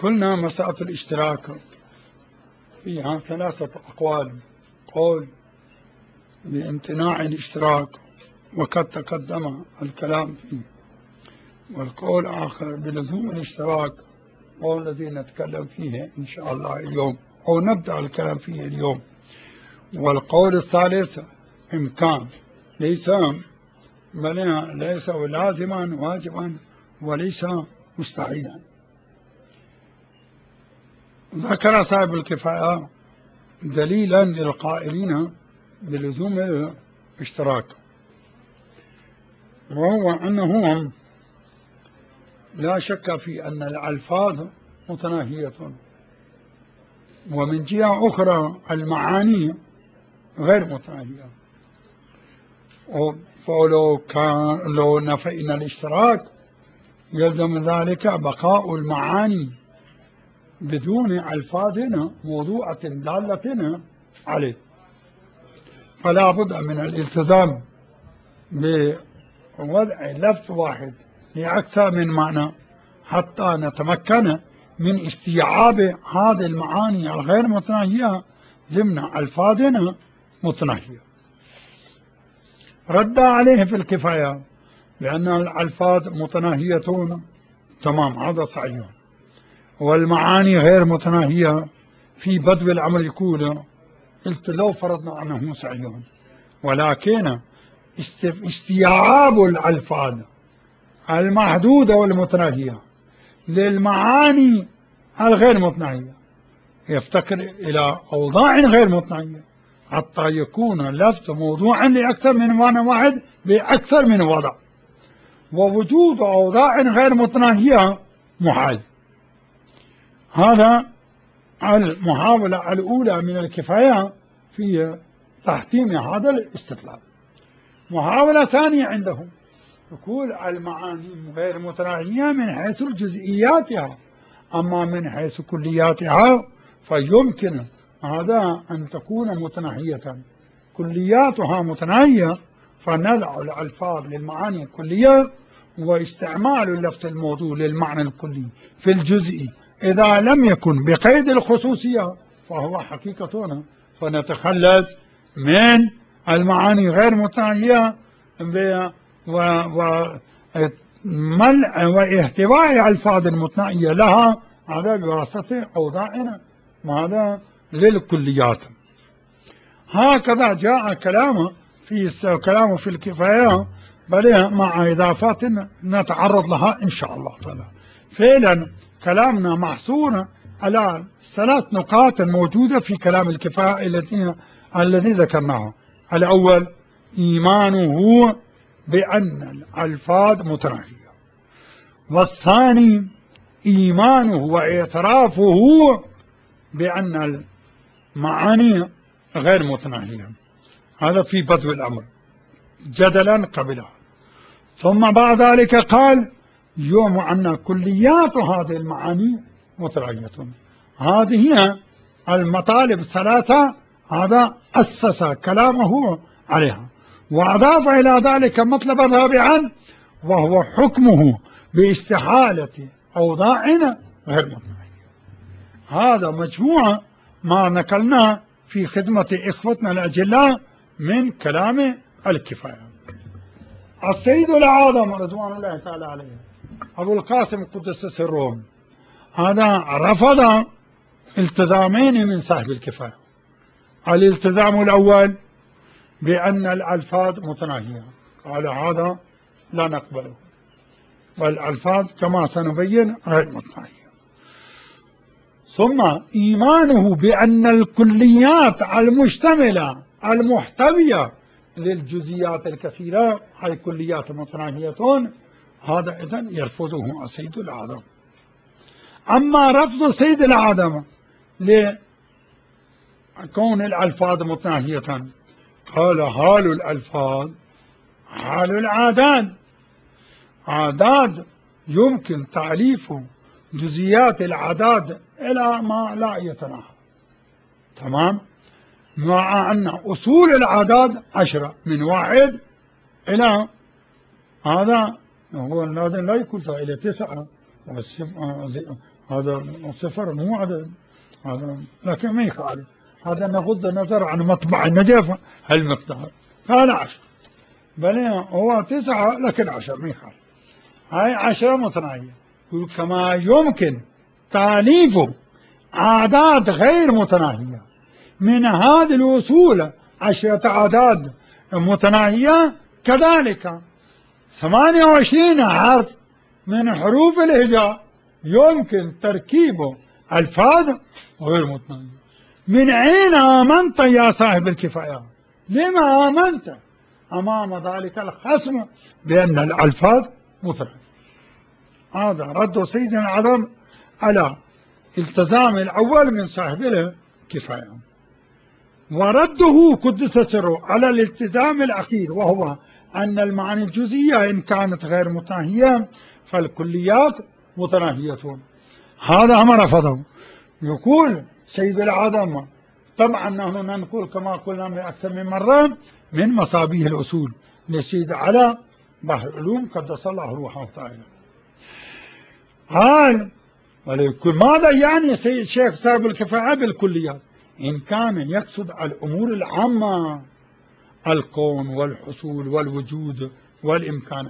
قلنا مسألة الاشتراك فيها ثلاثة أقوال: قول بامتناع الاشتراك وقد تقدم الكلام فيه، والقول آخر بلزوم الاشتراك هو الذي نتكلم فيه إن شاء الله اليوم، أو نبدأ الكلام فيه اليوم. والقول الثالث إمكان، ليس لازما واجبا وليس مستحيلا. ذكر صاحب الكفاية دليلا للقائلين بلزوم الاشتراك، وهو أنه لا شك في أن الألفاظ متناهية، ومن جهة أخرى المعاني غير متناهية. لو نفينا الاشتراك يلزم ذلك بقاء المعاني بدون ألفاظ موضوعة دالة عليه، فلا بد من الالتزام بوضع لفظ واحد لأكثر من معنى حتى نتمكن من استيعاب هذه المعاني الغير متناهية ضمن ألفاظ متناهية. رد عليه في الكفاية لأن الألفاظ متناهية، تمام، هذا صحيح، والمعاني غير متناهية. في بدو الأمر يقول قلت لو فرضنا أنه صحيح، ولكن استيعاب الألفاظ المحدودة والمتناهية للمعاني الغير متناهية يفتقر إلى أوضاع غير متناهية حتى يكون اللفظ موضوعا لأكثر من معنى واحد بأكثر من وضع، ووجود أوضاع غير متناهية محال. هذا المحاولة الأولى من الكفاية في تحتيم هذا الاستدلال. محاولة ثانية عندهم يقول المعاني غير متناهية من حيث الجزئياتها، أما من حيث كلياتها فيمكن هذا أن تكون متناهية. كلياتها متناهية فنضع الألفاظ للمعاني الكلية، واستعمال اللفظ الموضوع للمعنى الكلي في الجزء إذا لم يكن بقيد الخصوصية فهو حقيقة، فنتخلص من المعاني غير متناهية واحتواء ألفاظ متناهية لها، هذا بواسطة أوضاع هذا للكليات. هكذا جاء كلامه في الكفاية، بل مع إضافات نتعرض لها إن شاء الله تعالى. فعلا كلامنا محصور على 3 نقاط موجودة في كلام الكفاية الذي ذكرناه. الأول إيمانه بأن الألفاظ متناهية، والثاني إيمانه واعترافه بأن المعاني غير متناهية. هذا في بدو الأمر جدلا قبلها. ثم بعد ذلك قال يوم أن كليات هذه المعاني متناهية. هذه هي المطالب 3 هذا أسس كلامه عليها، وأضاف إلى ذلك مطلبا رابعا وهو حكمه باستحالة أوضاع غير متناهية. هذا مجموعة ما نقلناه في خدمة إخوتنا الأجلاء من كلام الكفاية. السيد الأعظم رضوان الله تعالى عليه أبو القاسم قدس سره هذا رفض التزامين من صاحب الكفاية. الالتزام الأول بأن الألفاظ متناهية، قال هذا لا نقبله، والألفاظ كما سنبين غير متناهية. ثم إيمانه بأن الكليات المشتملة المحتوية للجزئيات الكثيرة هي كليات متناهية، هذا إذن يرفضه السيد الأعظم. أما رفض السيد الأعظم لكون الألفاظ متناهية، قال حال الألفاظ حال عادات يمكن تعريف جزئيات العادات إلى ما لا يتناهى، تمام، مع أن أصول العادات 10 من 1 إلى هذا هو لازم لا يكون إلى 9 هذا صفر مو عدد، هذا لكن ما يخالف، هذا نغض النظر عن مطبع النجف هالمقدار، قال 10 بل هو 9 لكن 10 ما يخالف، هاي 10 متناهية. كما يمكن تأليف أعداد غير متناهية من هذه الوصول 10 أعداد متناهية، كذلك 28 حرف من حروف الهجاء يمكن تركيبه ألفاظ غير متناهية. من أين آمنت يا صاحب الكفاية؟ لما آمنت أمام ذلك الخصم بأن الألفاظ متناهية؟ هذا رد سيدنا العظم على التزام الأول من صاحب الكفاية، ورده قدس سره على الالتزام الأخير، وهو أن المعاني الجزئية إن كانت غير متناهية فالكليات متناهية. هذا ما رفضه. يقول سيد العظم طبعا نحن ننقل كما قلنا أكثر من مرة من مصابيح الأصول للسيد على بحر العلوم قدس الله روحه تعالى. قال ماذا يعني الشيخ صاحب الكفاءة بالكليات؟ إن كان يقصد الأمور العامة، الكون والحصول والوجود والإمكان،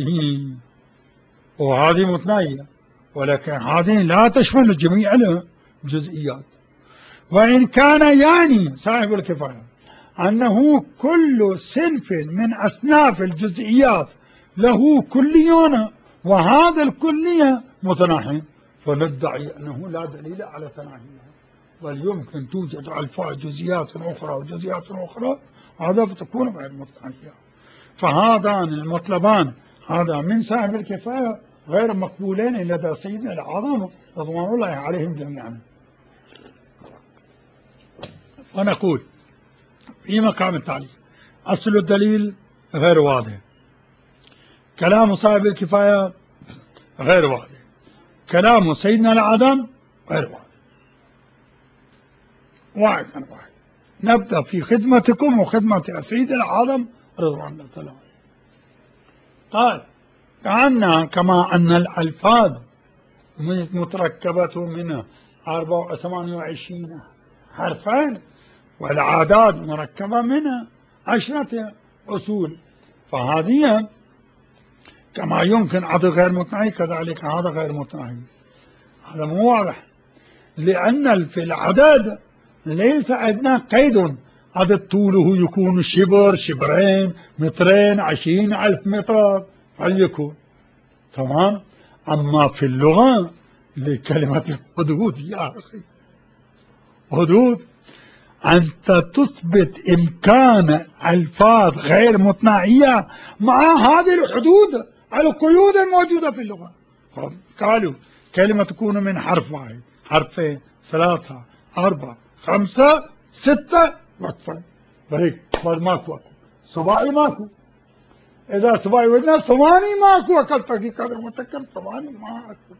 وهذه متناهية، ولكن هذه لا تشمل جميع الجزئيات. وإن كان يعني صاحب الكفاية أنه كل صنف من أصناف الجزئيات له كليون وهذا الكلية متناهي، فندعي أنه لا دليل على تناهيها، بل يمكن توجد ألفاظ جزئيات أخرى وجزئيات أخرى، هذا فتكون غير متناهية. فهذان المطلبان هذا من صاحب الكفاية غير مقبولين لدى سيدنا العظام رضوان الله عليهم جميعا. ونقول في مقام التعليق أصل الدليل غير واضح، كلام صاحب الكفاية غير واضح، كلام سيدنا العظم غير واضح. واحد عن واحد. نبدأ في خدمتكم وخدمة سيد العظم رضوان الله تعالى. قال كما أن الألفاظ متركبة من 28 حرفين، والعادات مركبة من 10 أصول، فهذه كما يمكن عدد غير متناهي كذلك هذا غير متناهي. هذا مو واضح، لأن في العدد ليس عندنا قيد، عدد طوله يكون شبر، شبرين، مترين، 20,000 متر فليكون تمام. أما في اللغة لكلمة الحدود يا أخي، حدود أنت تثبت إمكان ألفاظ غير متناهية مع هذه الحدود القيود الموجودة في اللغة. قالوا كلمة تكون من حرف واحد، حرفين، 3، 4، 5، 6 وقفا، بريك ماكو سباعي ماكو، إذا سباعي ودنا ثماني ماكو، أكل دقيقة المتكلم ثماني ماكو.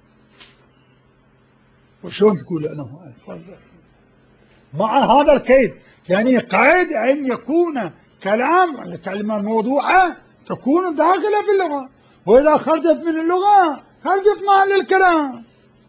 وشون تقول أنه ألفاظ مع هذا القيد؟ يعني قيد أن يكون كلام الكلمة الموضوعة تكون داخلة في اللغة، وإذا خرجت من اللغة خرجت محل الكلام.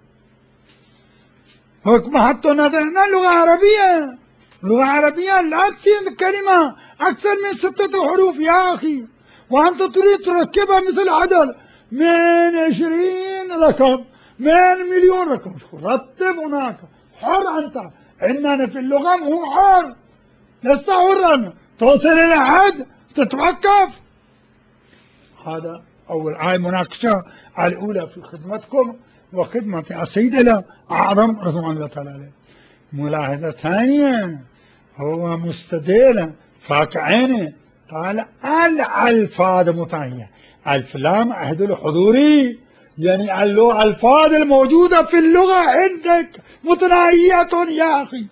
حكم حتى نظرنا لغة عربية، لغة عربية لا تصير كلمة أكثر من 6 حروف يا أخي، وأنت تريد تركبها مثل عدد من 20 رقم، من مليون رقم، رتب هناك، حر أنت. عندنا في اللغة مو حر، لست حرا، توصل إلى حد تتوقف. هذا أول هاي مناقشة الأولى في خدمتكم وخدمة السيد الأعظم رضوان الله تعالى عليه. ملاحظة ثانية، هو مستدل فاك عينه، قال الألفاظ متناهية، ألف لام عهد الحضوري، يعني الألفاظ الموجودة في اللغة عندك متناهية يا أخي.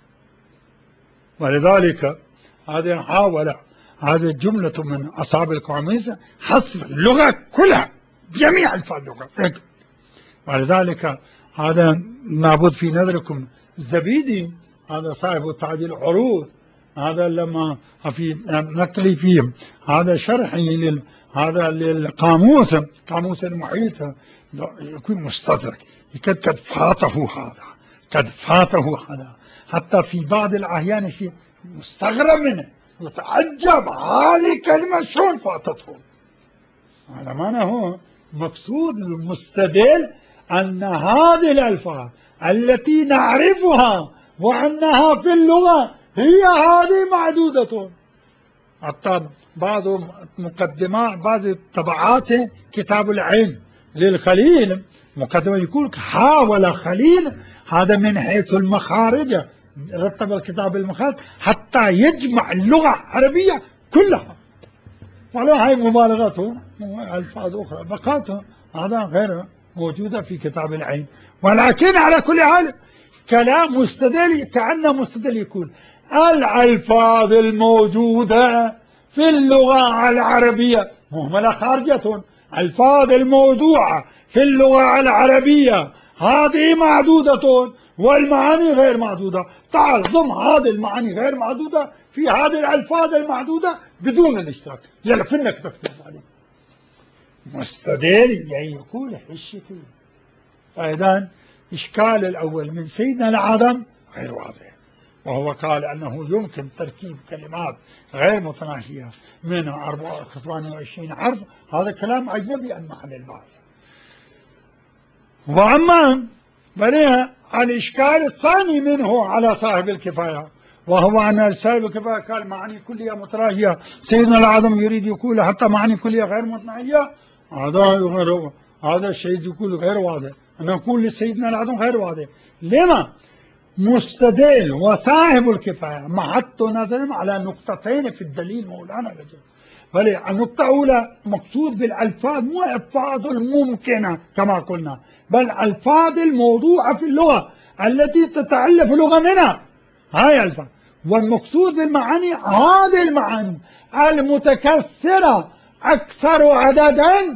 ولذلك هذه حاول هذه الجملة من أصحاب القواميس حصر اللغة كلها، جميع ألفاظ اللغة. ولذلك هذا لابد في نظركم الزبيدي، هذا صاحب تعديل العروض، هذا لما في نقلي فيه هذا شرحي هذا للقاموس، قاموس المحيط يكون مستدرك، قد فاته هذا، قد فاته هذا، حتى في بعض الأحيان يصير مستغرب منه، يتعجب هذه كلمة شلون فاتته. على معنى هو مقصود المستدل أن هذه الألفاظ التي نعرفها وأنها في اللغة هي هذه معدودة. حتى بعض مقدمات بعض طبعات كتاب العلم للخليل مقدمة يقول حاول خليل هذا من حيث المخارج، رتب الكتاب المخارج حتى يجمع اللغة العربية كلها، ولو هاي مبالغته ألفاظ أخرى بقاته هذا غير موجودة في كتاب العلم. ولكن على كل حال كلام مستدل، كأنه مستدل يقول الألفاظ الموجودة في اللغة العربية مهملة خارجة، الألفاظ الموضوعة في اللغة العربية هذه معدودة والمعاني غير معدودة. تعال ضم هذه المعاني غير معدودة في هذه الألفاظ المعدودة بدون الاشتراك، يلا فينك تكتب عليه مستدل يعني يقول حشتي. فإذا إشكال الأول من سيدنا العدم غير واضح، وهو قال أنه يمكن تركيب كلمات غير متناهية من 28 حرف، هذا كلام أجنبي عن محل البحث. وأما بليها الإشكال الثاني منه على صاحب الكفاية، وهو أن صاحب الكفاية قال معاني كلية متناهية، سيدنا العدم يريد يقول حتى معاني كلية غير متناهية، هذا الشيء يقول غير واضح، أنا أقول لسيدنا العدم غير واضح. لما؟ مستدل وصاحب الكفاية محط نظر على نقطتين في الدليل مولانا رجل. بل النقطة الأولى مقصود بالألفاظ مو الألفاظ الممكنة كما قلنا، بل الألفاظ الموضوعة في اللغة التي تتألف اللغة منها، هاي الألفاظ. والمقصود بالمعاني هذه المعاني المتكثرة أكثر عددا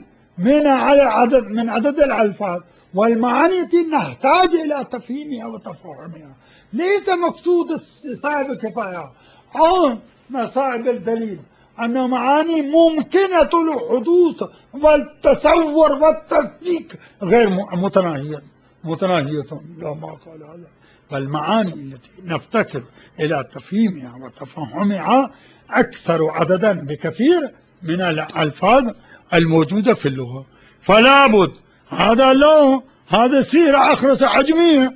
من عدد الألفاظ، والمعاني التي نحتاج إلى تفهيمها وتفهمها. ليس مقصود صاحب الكفاية أو صاحب الدليل أن معاني ممكنة الحدوث والتصور والتصديق غير متناهية، لا ما قال هذا، فالمعاني التي نفتكر إلى تفهيمها وتفهمها أكثر عددا بكثير من الألفاظ الموجودة في اللغة. فلا بد هذا له هذا سيرة أخرس عجمية،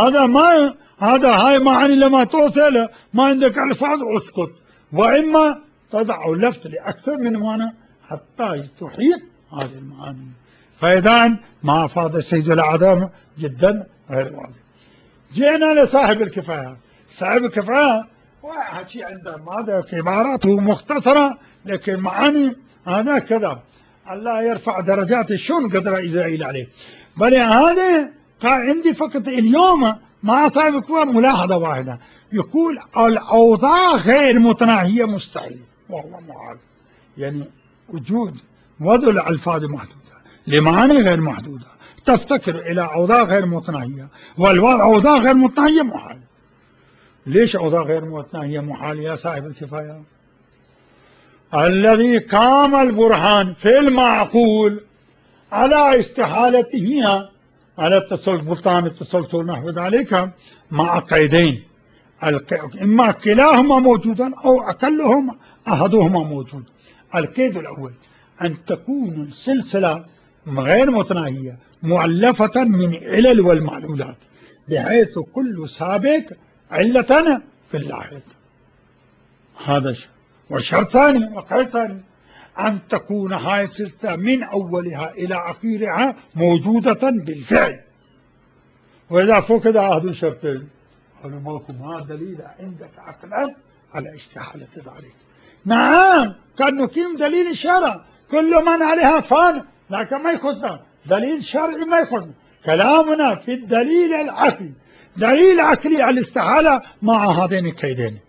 هذا هاي معاني لما توصل ما عندك ألفاظ اسكت، وإما تضع لفظ لأكثر من معنى حتى تحيط هذه المعاني. فإذا ما أفاد السيد العدم جدا غير واضح. جئنا لصاحب الكفاية. صاحب الكفاية واحد شيء عنده ماذا عباراته مختصرة لكن معاني هذا كذا، الله يرفع درجات شلون قدر إسرائيل عليه. بل هذا عندي فقط اليوم مع صاحب الكفاية ملاحظة واحدة، يقول الأوضاع غير متناهية مستحيل والله محال، يعني وجود وضع الألفاظ محدودة لمعاني غير محدودة تفتكر إلى أوضاع غير متناهية، والوضع أوضاع غير متناهية محال. ليش أوضاع غير متناهية محال يا صاحب الكفاية؟ الذي قام البرهان في المعقول على استحالته على التسلطان التسلطن نحو ذلك مع قيدين، إما كلاهما موجودا أو أقلهما أحدهما موجود. القيد الأول أن تكون السلسلة غير متناهية مؤلفة من علل والمعلولات بحيث كل سابق علة في اللاحق، هذا شيء. وشرط ثاني وقيد ثاني أن تكون هاي السلسلة من أولها إلى أخيرها موجودة بالفعل. وإذا فقد أحد الشرطين قالوا ما دليل عندك عقلا على استحالة ذلك. نعم قد نقيم دليل الشرع كل من عليها فان، لكن ما يخصنا دليل شرعي، ما يخصنا كلامنا في الدليل العقلي، دليل عقلي على الاستحالة مع هذين الكيدين.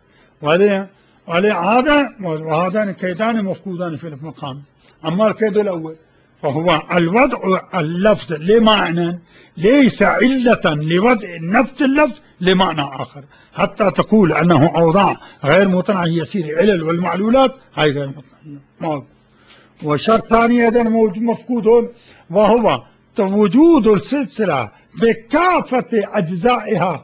وهذان الكيدان مفقودان في المقام. أما الكيد الأول فهو الوضع اللفظ لمعنى ليس علة لوضع نفس اللفظ لمعنى آخر حتى تقول أنه أوضاع غير متناهية يصير علل والمعلولات هاي غير متناهية. وشرط ثاني أيضا مفقود وهو وجود السلسلة بكافة أجزائها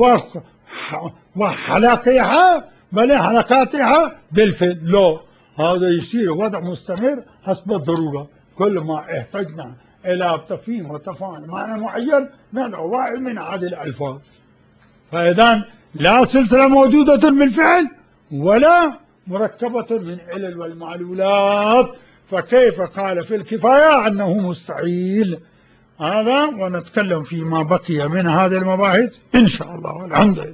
وحلقها بل حلقاتها بالفعل لا، هذا يصير وضع مستمر حسب الضرورة. كل ما احتجنا إلى تفهيم وتفاعل معنى معين ندعو واحد من هذه الألفاظ. فإذا لا سلسلة موجودة بالفعل ولا مركبة من علل والمعلولات، فكيف قال في الكفاية أنه مستحيل؟ هذا ونتكلم فيما بقي من هذه المباحث إن شاء الله والحمد لله.